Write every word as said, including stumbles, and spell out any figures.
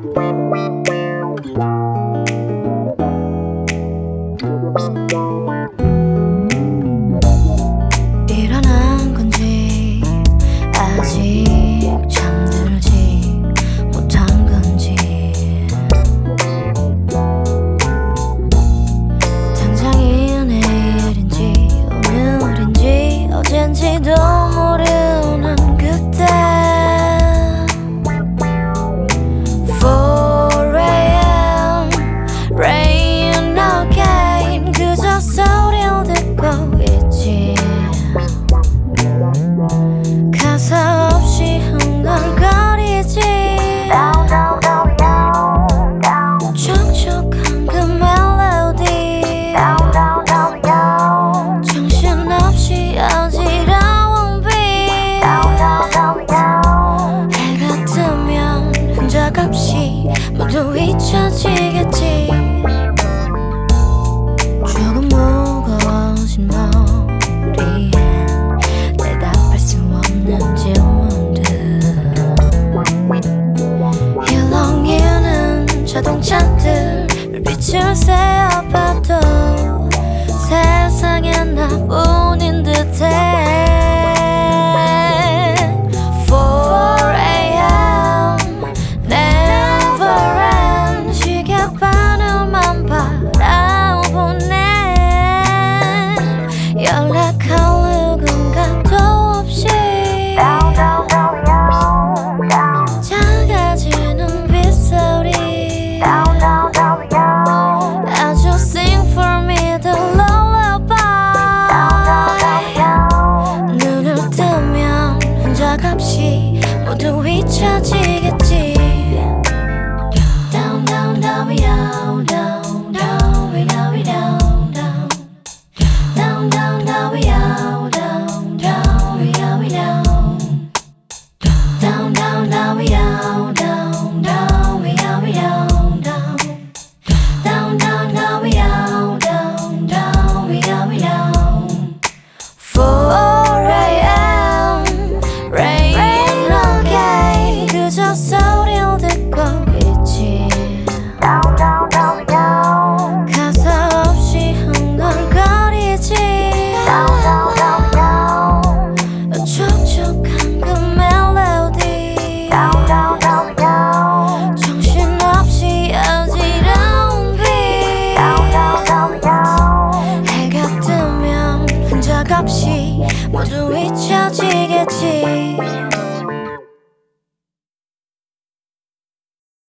일어난 건지 아직 잠들지 못한 건지 당장이 내일인지 오늘인지 어젠지도 모르는 그때 four a.m. rain again 그저 소리를 듣고 있지 가사 없이 흥얼거리지 촉촉한 그 멜로디 정신없이 어지러운 빛 해가 뜨면 흔적 없이 모두 잊혀지겠지 조금 무거워진 머리에 대답할 수 없는 질문들 일렁이는 자동차들 불빛을 세어봐도 세상에 나뿐인 듯해 four a.m. never end 시계바늘만 바라보네 연락할 누군가도 없이 작아지는 빗소리 아주 sing for me the lullaby 눈을 뜨면 흔적 없이 모두 잊혀지겠지